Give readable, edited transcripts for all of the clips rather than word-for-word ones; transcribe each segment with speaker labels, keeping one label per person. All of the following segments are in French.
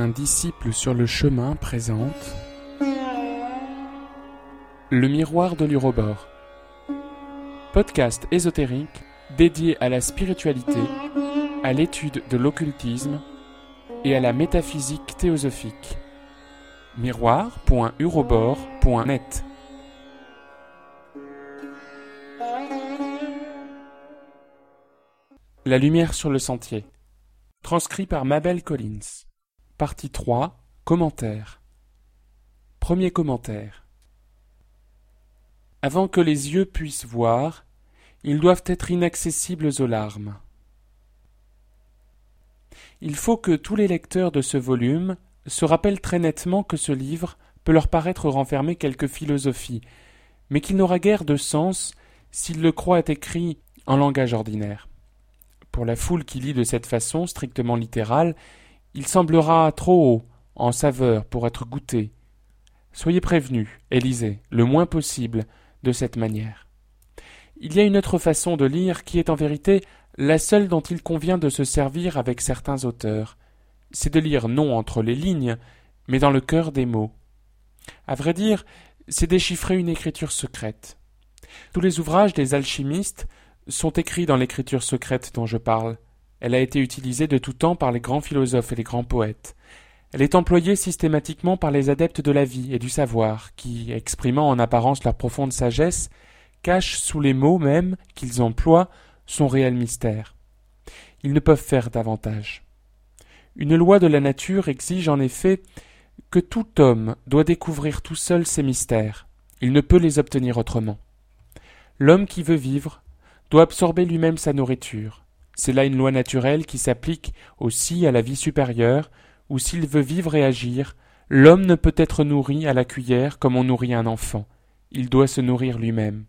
Speaker 1: Un disciple sur le chemin présente Le miroir de l'Urobore, podcast ésotérique dédié à la spiritualité, à l'étude de l'occultisme et à la métaphysique théosophique. miroir.urobore.net. La lumière sur le sentier. Transcrit par Mabel Collins. Partie 3. Commentaires. Premier commentaire. Avant que les yeux puissent voir, ils doivent être inaccessibles aux larmes. Il faut que tous les lecteurs de ce volume se rappellent très nettement que ce livre peut leur paraître renfermer quelque philosophie, mais qu'il n'aura guère de sens s'ils le croient écrit en langage ordinaire. Pour la foule qui lit de cette façon strictement littérale, il semblera trop haut en saveur pour être goûté. Soyez prévenus et lisez, le moins possible, de cette manière. Il y a une autre façon de lire qui est en vérité la seule dont il convient de se servir avec certains auteurs. C'est de lire non entre les lignes, mais dans le cœur des mots. À vrai dire, c'est déchiffrer une écriture secrète. Tous les ouvrages des alchimistes sont écrits dans l'écriture secrète dont je parle. Elle a été utilisée de tout temps par les grands philosophes et les grands poètes. Elle est employée systématiquement par les adeptes de la vie et du savoir, qui, exprimant en apparence leur profonde sagesse, cachent sous les mots mêmes qu'ils emploient son réel mystère. Ils ne peuvent faire davantage. Une loi de la nature exige en effet que tout homme doit découvrir tout seul ses mystères. Il ne peut les obtenir autrement. L'homme qui veut vivre doit absorber lui-même sa nourriture. C'est là une loi naturelle qui s'applique aussi à la vie supérieure, où s'il veut vivre et agir, l'homme ne peut être nourri à la cuillère comme on nourrit un enfant. Il doit se nourrir lui-même.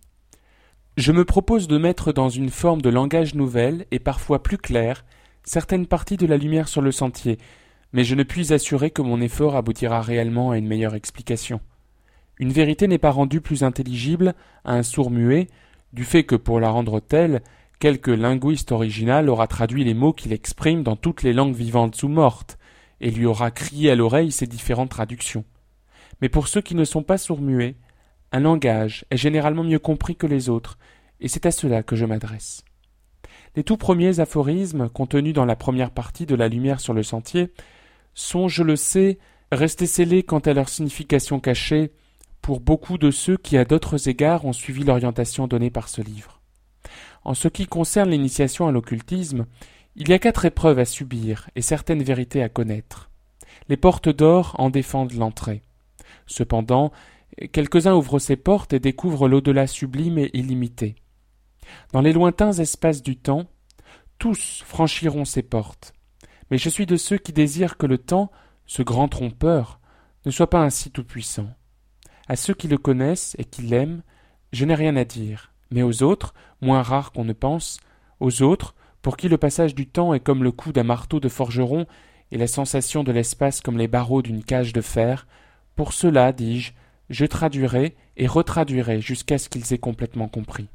Speaker 1: Je me propose de mettre dans une forme de langage nouvelle et parfois plus claire certaines parties de la lumière sur le sentier, mais je ne puis assurer que mon effort aboutira réellement à une meilleure explication. Une vérité n'est pas rendue plus intelligible à un sourd-muet du fait que pour la rendre telle, quelque linguiste original aura traduit les mots qu'il exprime dans toutes les langues vivantes ou mortes, et lui aura crié à l'oreille ces différentes traductions. Mais pour ceux qui ne sont pas sourds-muets, un langage est généralement mieux compris que les autres, et c'est à cela que je m'adresse. Les tout premiers aphorismes contenus dans la première partie de La lumière sur le sentier sont, je le sais, restés scellés quant à leur signification cachée pour beaucoup de ceux qui, à d'autres égards, ont suivi l'orientation donnée par ce livre. En ce qui concerne l'initiation à l'occultisme, il y a 4 épreuves à subir et certaines vérités à connaître. Les portes d'or en défendent l'entrée. Cependant, quelques-uns ouvrent ces portes et découvrent l'au-delà sublime et illimité. Dans les lointains espaces du temps, tous franchiront ces portes. Mais je suis de ceux qui désirent que le temps, ce grand trompeur, ne soit pas ainsi tout-puissant. À ceux qui le connaissent et qui l'aiment, je n'ai rien à dire. Mais aux autres, moins rares qu'on ne pense, aux autres, pour qui le passage du temps est comme le coup d'un marteau de forgeron et la sensation de l'espace comme les barreaux d'une cage de fer, pour ceux-là, dis-je, je traduirai et retraduirai jusqu'à ce qu'ils aient complètement compris.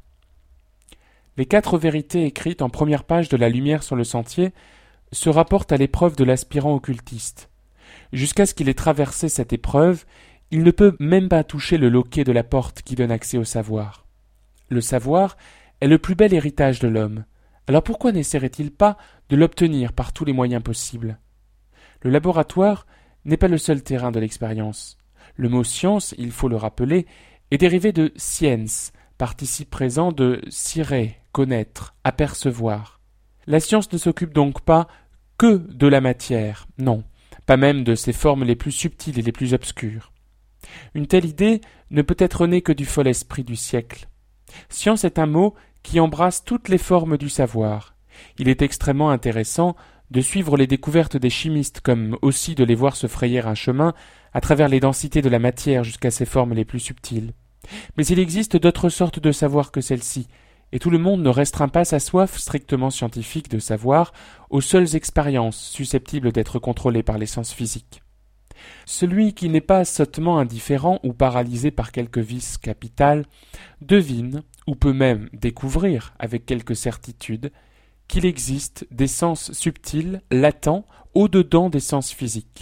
Speaker 1: Les 4 vérités écrites en première page de La lumière sur le sentier se rapportent à l'épreuve de l'aspirant occultiste. Jusqu'à ce qu'il ait traversé cette épreuve, il ne peut même pas toucher le loquet de la porte qui donne accès au savoir. Le savoir est le plus bel héritage de l'homme. Alors pourquoi n'essaierait-il pas de l'obtenir par tous les moyens possibles? Le laboratoire n'est pas le seul terrain de l'expérience. Le mot science, il faut le rappeler, est dérivé de science, participe présent de scire, connaître, apercevoir. La science ne s'occupe donc pas que de la matière, non, pas même de ses formes les plus subtiles et les plus obscures. Une telle idée ne peut être née que du fol esprit du siècle. Science est un mot qui embrasse toutes les formes du savoir. Il est extrêmement intéressant de suivre les découvertes des chimistes comme aussi de les voir se frayer un chemin à travers les densités de la matière jusqu'à ses formes les plus subtiles. Mais il existe d'autres sortes de savoir que celle-ci, et tout le monde ne restreint pas sa soif strictement scientifique de savoir aux seules expériences susceptibles d'être contrôlées par les sens physiques. Celui qui n'est pas sottement indifférent ou paralysé par quelque vice capital devine, ou peut même découvrir avec quelque certitude, qu'il existe des sens subtils, latents, au-dedans des sens physiques.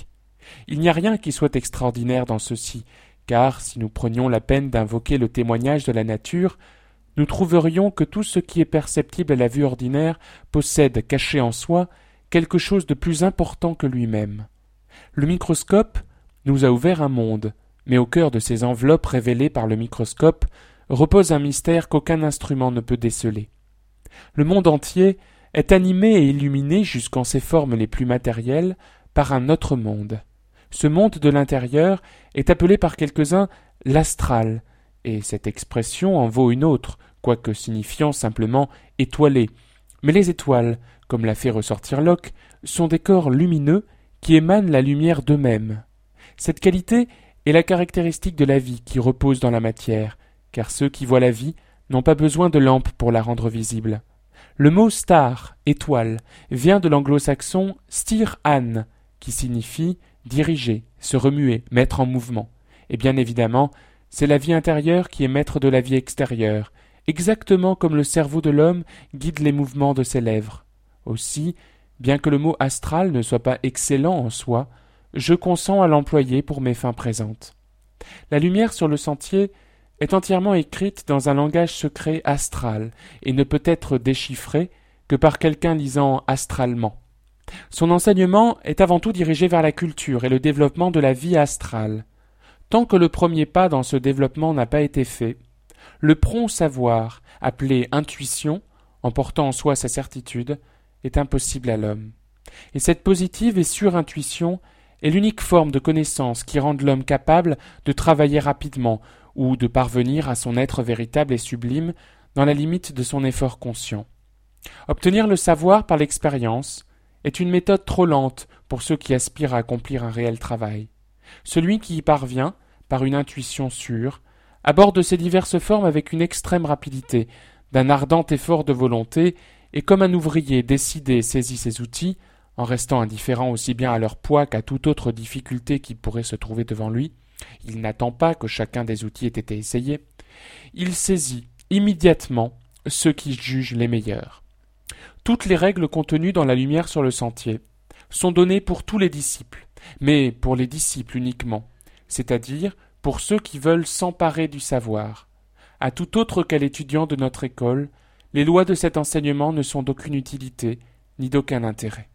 Speaker 1: Il n'y a rien qui soit extraordinaire dans ceci, car si nous prenions la peine d'invoquer le témoignage de la nature, nous trouverions que tout ce qui est perceptible à la vue ordinaire possède, caché en soi, quelque chose de plus important que lui-même. Le microscope nous a ouvert un monde, mais au cœur de ces enveloppes révélées par le microscope repose un mystère qu'aucun instrument ne peut déceler. Le monde entier est animé et illuminé jusqu'en ses formes les plus matérielles par un autre monde. Ce monde de l'intérieur est appelé par quelques-uns l'astral, et cette expression en vaut une autre, quoique signifiant simplement étoilé. Mais les étoiles, comme l'a fait ressortir Locke, sont des corps lumineux qui émanent la lumière d'eux-mêmes. Cette qualité est la caractéristique de la vie qui repose dans la matière, car ceux qui voient la vie n'ont pas besoin de lampes pour la rendre visible. Le mot star, étoile, vient de l'anglo-saxon stir an, qui signifie diriger, se remuer, mettre en mouvement. Et bien évidemment, c'est la vie intérieure qui est maître de la vie extérieure, exactement comme le cerveau de l'homme guide les mouvements de ses lèvres. Aussi, bien que le mot astral ne soit pas excellent en soi, je consens à l'employer pour mes fins présentes. La lumière sur le sentier est entièrement écrite dans un langage secret astral et ne peut être déchiffrée que par quelqu'un lisant astralement. Son enseignement est avant tout dirigé vers la culture et le développement de la vie astrale. Tant que le premier pas dans ce développement n'a pas été fait, le prompt savoir, appelé intuition, emportant en soi sa certitude, est impossible à l'homme. Et cette positive et sûre intuition est l'unique forme de connaissance qui rende l'homme capable de travailler rapidement ou de parvenir à son être véritable et sublime dans la limite de son effort conscient. Obtenir le savoir par l'expérience est une méthode trop lente pour ceux qui aspirent à accomplir un réel travail. Celui qui y parvient, par une intuition sûre, aborde ces diverses formes avec une extrême rapidité, d'un ardent effort de volonté, et comme un ouvrier décidé saisit ses outils, en restant indifférent aussi bien à leur poids qu'à toute autre difficulté qui pourrait se trouver devant lui, il n'attend pas que chacun des outils ait été essayé, il saisit immédiatement ceux qui jugent les meilleurs. Toutes les règles contenues dans la lumière sur le sentier sont données pour tous les disciples, mais pour les disciples uniquement, c'est-à-dire pour ceux qui veulent s'emparer du savoir. À tout autre qu'à l'étudiant de notre école, les lois de cet enseignement ne sont d'aucune utilité, ni d'aucun intérêt.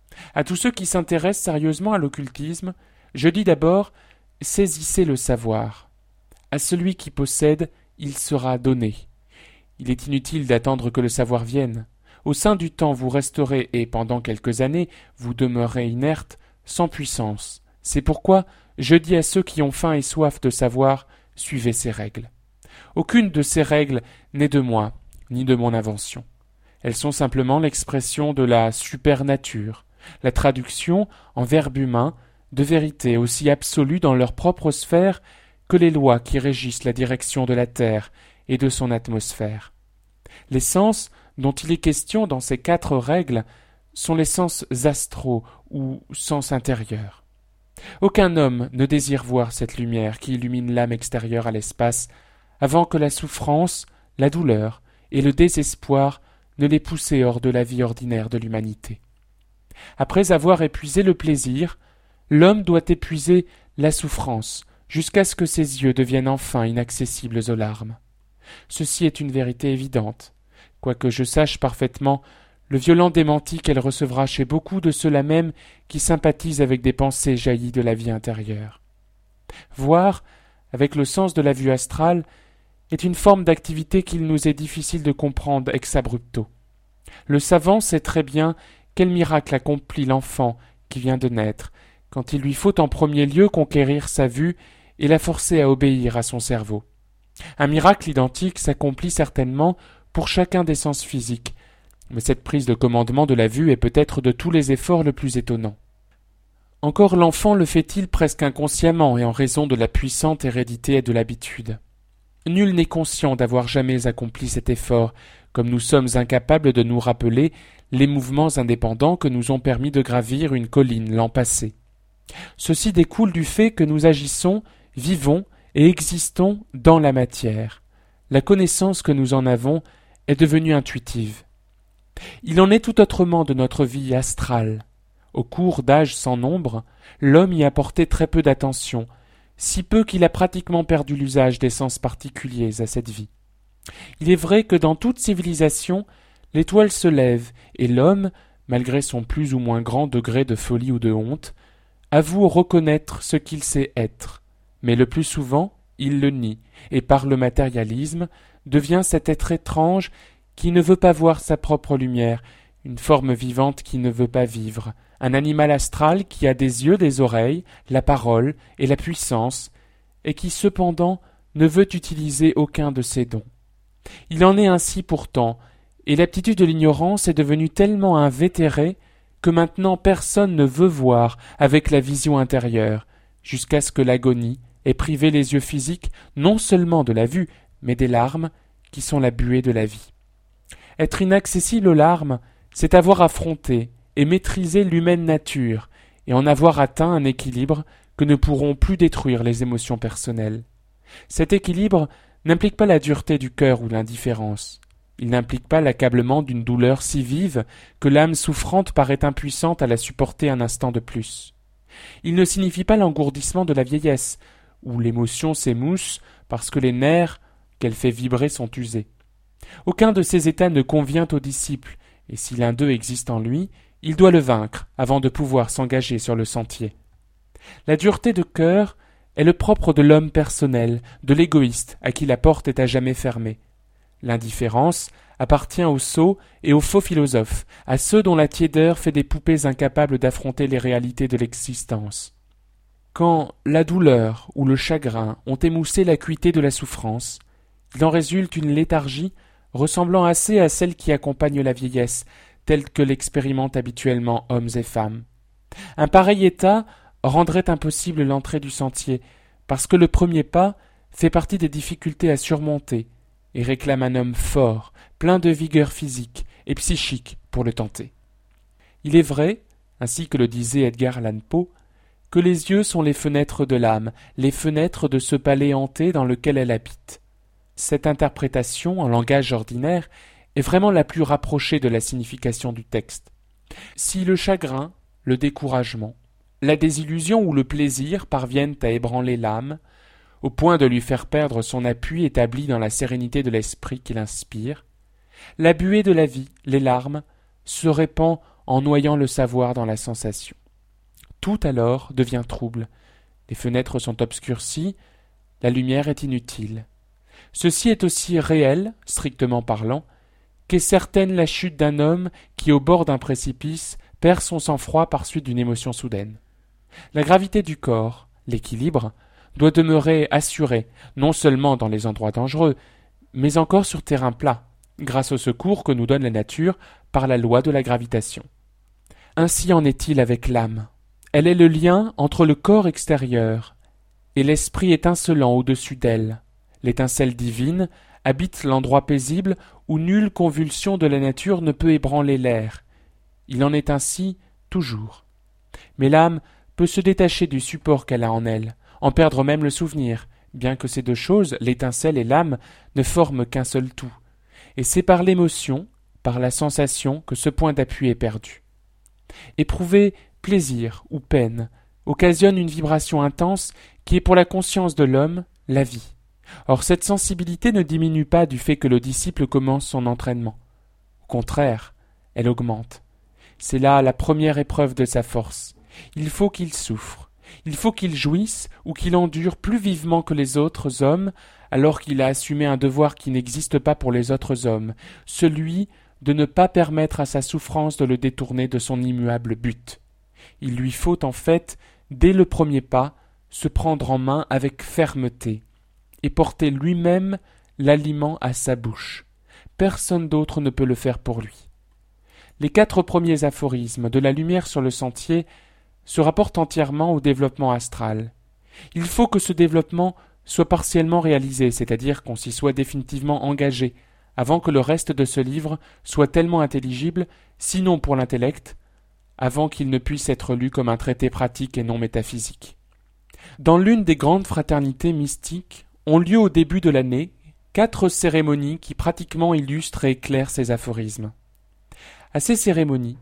Speaker 1: À tous ceux qui s'intéressent sérieusement à l'occultisme, je dis d'abord « saisissez le savoir ». À celui qui possède, il sera donné. Il est inutile d'attendre que le savoir vienne. Au sein du temps, vous resterez, et pendant quelques années, vous demeurerez inerte, sans puissance. C'est pourquoi je dis à ceux qui ont faim et soif de savoir, suivez ces règles. Aucune de ces règles n'est de moi, ni de mon invention. Elles sont simplement l'expression de la supernature, la traduction, en verbe humain, de vérités aussi absolues dans leur propre sphère que les lois qui régissent la direction de la Terre et de son atmosphère. Les sens dont il est question dans ces 4 règles sont les sens astraux ou sens intérieurs. Aucun homme ne désire voir cette lumière qui illumine l'âme extérieure à l'espace avant que la souffrance, la douleur et le désespoir ne l'aient poussé hors de la vie ordinaire de l'humanité. Après avoir épuisé le plaisir, l'homme doit épuiser la souffrance jusqu'à ce que ses yeux deviennent enfin inaccessibles aux larmes. Ceci est une vérité évidente, quoique je sache parfaitement le violent démenti qu'elle recevra chez beaucoup de ceux-là même qui sympathisent avec des pensées jaillies de la vie intérieure. Voir, avec le sens de la vue astrale, est une forme d'activité qu'il nous est difficile de comprendre ex abrupto. Le savant sait très bien quel miracle accomplit l'enfant qui vient de naître, quand il lui faut en premier lieu conquérir sa vue et la forcer à obéir à son cerveau. Un miracle identique s'accomplit certainement pour chacun des sens physiques, mais cette prise de commandement de la vue est peut-être de tous les efforts le plus étonnant. Encore l'enfant le fait-il presque inconsciemment et en raison de la puissante hérédité et de l'habitude. Nul n'est conscient d'avoir jamais accompli cet effort, comme nous sommes incapables de nous rappeler les mouvements indépendants que nous ont permis de gravir une colline l'an passé. Ceci découle du fait que nous agissons, vivons et existons dans la matière. La connaissance que nous en avons est devenue intuitive. Il en est tout autrement de notre vie astrale. Au cours d'âges sans nombre, l'homme y a porté très peu d'attention, si peu qu'il a pratiquement perdu l'usage des sens particuliers à cette vie. Il est vrai que dans toute civilisation, l'étoile se lève, et l'homme, malgré son plus ou moins grand degré de folie ou de honte, avoue reconnaître ce qu'il sait être, mais le plus souvent il le nie, et par le matérialisme devient cet être étrange qui ne veut pas voir sa propre lumière, une forme vivante qui ne veut pas vivre, un animal astral qui a des yeux, des oreilles, la parole et la puissance, et qui cependant ne veut utiliser aucun de ses dons. Il en est ainsi pourtant, et l'aptitude de l'ignorance est devenue tellement invétérée que maintenant personne ne veut voir avec la vision intérieure, jusqu'à ce que l'agonie ait privé les yeux physiques non seulement de la vue, mais des larmes, qui sont la buée de la vie. Être inaccessible aux larmes, c'est avoir affronté et maîtrisé l'humaine nature, et en avoir atteint un équilibre que ne pourront plus détruire les émotions personnelles. Cet équilibre n'implique pas la dureté du cœur ou l'indifférence. Il n'implique pas l'accablement d'une douleur si vive que l'âme souffrante paraît impuissante à la supporter un instant de plus. Il ne signifie pas l'engourdissement de la vieillesse, où l'émotion s'émousse parce que les nerfs qu'elle fait vibrer sont usés. Aucun de ces états ne convient au disciple, et si l'un d'eux existe en lui, il doit le vaincre avant de pouvoir s'engager sur le sentier. La dureté de cœur est le propre de l'homme personnel, de l'égoïste à qui la porte est à jamais fermée. L'indifférence appartient aux sots et aux faux philosophes, à ceux dont la tiédeur fait des poupées incapables d'affronter les réalités de l'existence. Quand la douleur ou le chagrin ont émoussé l'acuité de la souffrance, il en résulte une léthargie ressemblant assez à celle qui accompagne la vieillesse, telle que l'expérimentent habituellement hommes et femmes. Un pareil état rendrait impossible l'entrée du sentier, parce que le premier pas fait partie des difficultés à surmonter et réclame un homme fort, plein de vigueur physique et psychique pour le tenter. Il est vrai, ainsi que le disait Edgar Allan Poe, que les yeux sont les fenêtres de l'âme, les fenêtres de ce palais hanté dans lequel elle habite. Cette interprétation, en langage ordinaire, est vraiment la plus rapprochée de la signification du texte. Si le chagrin, le découragement, la désillusion ou le plaisir parviennent à ébranler l'âme, au point de lui faire perdre son appui établi dans la sérénité de l'esprit qu'il inspire, la buée de la vie, les larmes, se répand en noyant le savoir dans la sensation. Tout alors devient trouble, les fenêtres sont obscurcies, la lumière est inutile. Ceci est aussi réel, strictement parlant, qu'est certaine la chute d'un homme qui, au bord d'un précipice, perd son sang-froid par suite d'une émotion soudaine. La gravité du corps, l'équilibre, doit demeurer assuré, non seulement dans les endroits dangereux, mais encore sur terrain plat, grâce au secours que nous donne la nature par la loi de la gravitation. Ainsi en est-il avec l'âme. Elle est le lien entre le corps extérieur et l'esprit étincelant au-dessus d'elle. L'étincelle divine habite l'endroit paisible où nulle convulsion de la nature ne peut ébranler l'air. Il en est ainsi toujours. Mais l'âme peut se détacher du support qu'elle a en elle, en perdre même le souvenir, bien que ces deux choses, l'étincelle et l'âme, ne forment qu'un seul tout. Et c'est par l'émotion, par la sensation, que ce point d'appui est perdu. Éprouver plaisir ou peine occasionne une vibration intense qui est pour la conscience de l'homme la vie. Or cette sensibilité ne diminue pas du fait que le disciple commence son entraînement. Au contraire, elle augmente. C'est là la première épreuve de sa force. Il faut qu'il souffre. Il faut qu'il jouisse ou qu'il endure plus vivement que les autres hommes alors qu'il a assumé un devoir qui n'existe pas pour les autres hommes, celui de ne pas permettre à sa souffrance de le détourner de son immuable but. Il lui faut en fait, dès le premier pas, se prendre en main avec fermeté et porter lui-même l'aliment à sa bouche. Personne d'autre ne peut le faire pour lui. Les 4 premiers aphorismes de la lumière sur le sentier se rapportent entièrement au développement astral. Il faut que ce développement soit partiellement réalisé, c'est-à-dire qu'on s'y soit définitivement engagé, avant que le reste de ce livre soit tellement intelligible, sinon pour l'intellect, avant qu'il ne puisse être lu comme un traité pratique et non métaphysique. Dans l'une des grandes fraternités mystiques, ont lieu au début de l'année 4 cérémonies qui pratiquement illustrent et éclairent ces aphorismes. À ces cérémonies,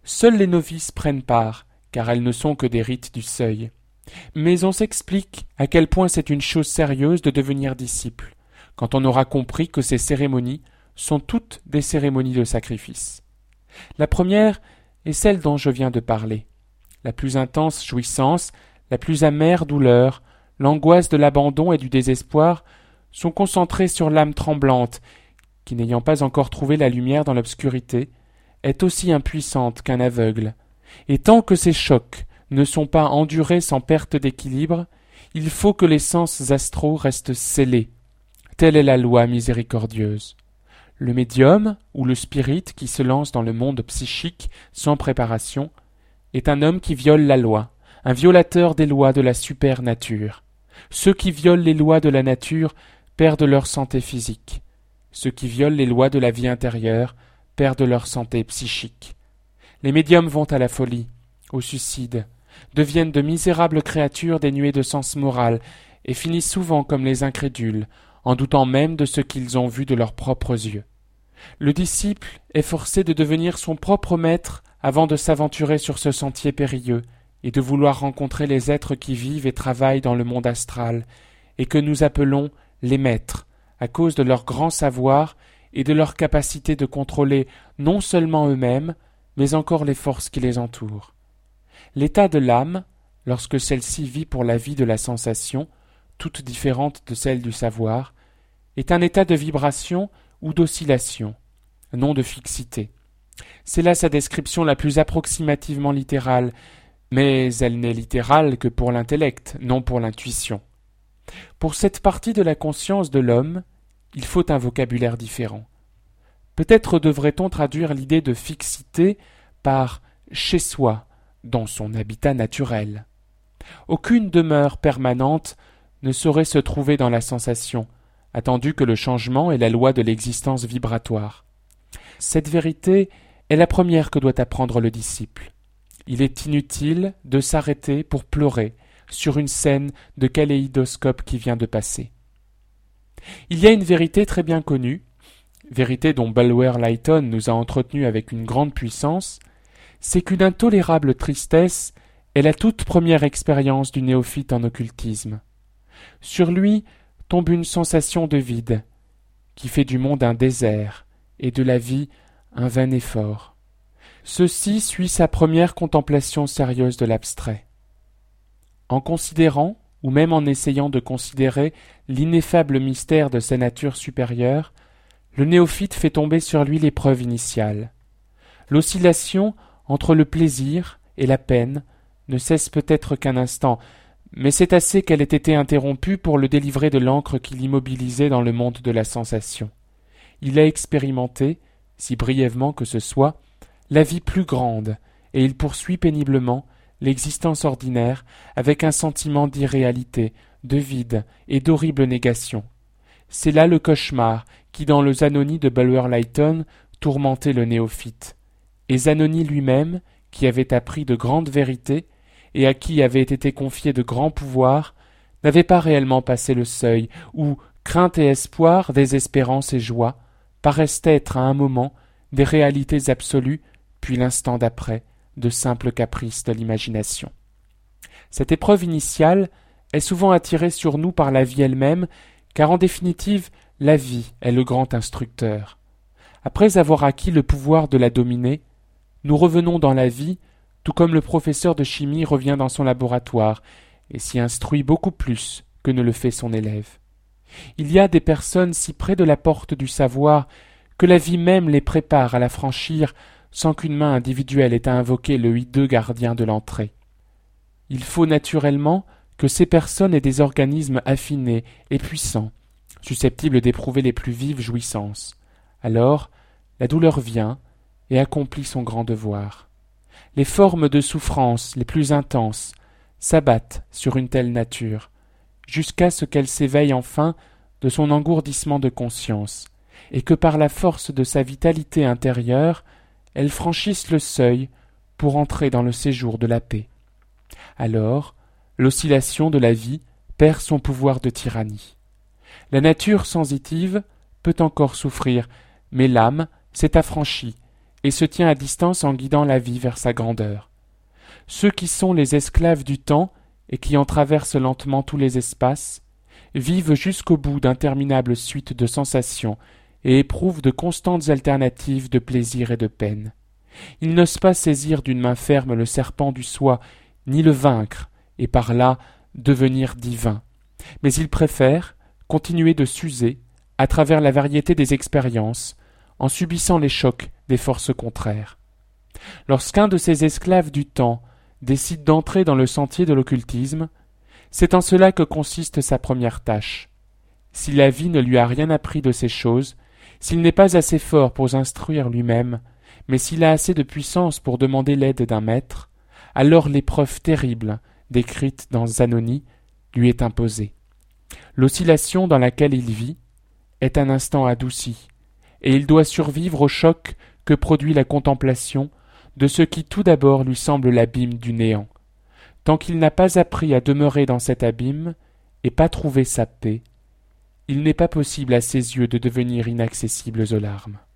Speaker 1: Seuls les novices prennent part, car elles ne sont que des rites du seuil. Mais on s'explique à quel point c'est une chose sérieuse de devenir disciple, quand on aura compris que ces cérémonies sont toutes des cérémonies de sacrifice. La première est celle dont je viens de parler. La plus intense jouissance, la plus amère douleur, l'angoisse de l'abandon et du désespoir sont concentrées sur l'âme tremblante, qui, n'ayant pas encore trouvé la lumière dans l'obscurité, est aussi impuissante qu'un aveugle. Et tant que ces chocs ne sont pas endurés sans perte d'équilibre, il faut que les sens astraux restent scellés. Telle est la loi miséricordieuse. Le médium, ou le spirit qui se lance dans le monde psychique sans préparation, est un homme qui viole la loi, un violateur des lois de la supernature. Ceux qui violent les lois de la nature perdent leur santé physique. Ceux qui violent les lois de la vie intérieure perdent leur santé psychique. Les médiums vont à la folie, au suicide, deviennent de misérables créatures dénuées de sens moral et finissent souvent comme les incrédules, en doutant même de ce qu'ils ont vu de leurs propres yeux. Le disciple est forcé de devenir son propre maître avant de s'aventurer sur ce sentier périlleux et de vouloir rencontrer les êtres qui vivent et travaillent dans le monde astral et que nous appelons les maîtres à cause de leur grand savoir et de leur capacité de contrôler non seulement eux-mêmes, mais encore les forces qui les entourent. L'état de l'âme, lorsque celle-ci vit pour la vie de la sensation, toute différente de celle du savoir, est un état de vibration ou d'oscillation, non de fixité. C'est là sa description la plus approximativement littérale, mais elle n'est littérale que pour l'intellect, non pour l'intuition. Pour cette partie de la conscience de l'homme, il faut un vocabulaire différent. Peut-être devrait-on traduire l'idée de fixité par « chez soi », dans son habitat naturel. Aucune demeure permanente ne saurait se trouver dans la sensation, attendu que le changement est la loi de l'existence vibratoire. Cette vérité est la première que doit apprendre le disciple. Il est inutile de s'arrêter pour pleurer sur une scène de kaléidoscope qui vient de passer. Il y a une vérité très bien connue, vérité dont Bulwer-Lytton nous a entretenu avec une grande puissance, c'est qu'une intolérable tristesse est la toute première expérience du néophyte en occultisme. Sur lui tombe une sensation de vide, qui fait du monde un désert, et de la vie un vain effort. Ceci suit sa première contemplation sérieuse de l'abstrait. En considérant, ou même en essayant de considérer l'ineffable mystère de sa nature supérieure, le néophyte fait tomber sur lui l'épreuve initiale. L'oscillation entre le plaisir et la peine ne cesse peut-être qu'un instant, mais c'est assez qu'elle ait été interrompue pour le délivrer de l'ancre qui l'immobilisait dans le monde de la sensation. Il a expérimenté, si brièvement que ce soit, la vie plus grande, et il poursuit péniblement l'existence ordinaire avec un sentiment d'irréalité, de vide et d'horrible négation. C'est là le cauchemar qui, dans le Zanoni de Bulwer-Lytton, tourmentait le néophyte. Et Zanoni lui-même, qui avait appris de grandes vérités et à qui avaient été confiés de grands pouvoirs, n'avait pas réellement passé le seuil où crainte et espoir, désespérance et joie paraissent être à un moment des réalités absolues, puis l'instant d'après de simples caprices de l'imagination. Cette épreuve initiale est souvent attirée sur nous par la vie elle-même, car en définitive, la vie est le grand instructeur. Après avoir acquis le pouvoir de la dominer, nous revenons dans la vie, tout comme le professeur de chimie revient dans son laboratoire et s'y instruit beaucoup plus que ne le fait son élève. Il y a des personnes si près de la porte du savoir que la vie même les prépare à la franchir sans qu'une main individuelle ait à invoquer le hideux gardien de l'entrée. Il faut naturellement que ces personnes aient des organismes affinés et puissants, susceptibles d'éprouver les plus vives jouissances. Alors, la douleur vient et accomplit son grand devoir. Les formes de souffrance les plus intenses s'abattent sur une telle nature, jusqu'à ce qu'elle s'éveille enfin de son engourdissement de conscience, et que par la force de sa vitalité intérieure, elle franchisse le seuil pour entrer dans le séjour de la paix. Alors, l'oscillation de la vie perd son pouvoir de tyrannie. La nature sensitive peut encore souffrir, mais l'âme s'est affranchie, et se tient à distance en guidant la vie vers sa grandeur. Ceux qui sont les esclaves du temps et qui en traversent lentement tous les espaces, vivent jusqu'au bout d'interminables suites de sensations et éprouvent de constantes alternatives de plaisir et de peine. Ils n'osent pas saisir d'une main ferme le serpent du soi, ni le vaincre, et par là devenir divin. Mais ils préfèrent continuer de s'user à travers la variété des expériences, en subissant les chocs des forces contraires. Lorsqu'un de ces esclaves du temps décide d'entrer dans le sentier de l'occultisme, c'est en cela que consiste sa première tâche. Si la vie ne lui a rien appris de ces choses, s'il n'est pas assez fort pour s'instruire lui-même, mais s'il a assez de puissance pour demander l'aide d'un maître, alors l'épreuve terrible, décrite dans Zanoni, lui est imposée. L'oscillation dans laquelle il vit est un instant adouci, et il doit survivre au choc que produit la contemplation de ce qui tout d'abord lui semble l'abîme du néant. Tant qu'il n'a pas appris à demeurer dans cet abîme et pas trouvé sa paix, il n'est pas possible à ses yeux de devenir inaccessibles aux larmes.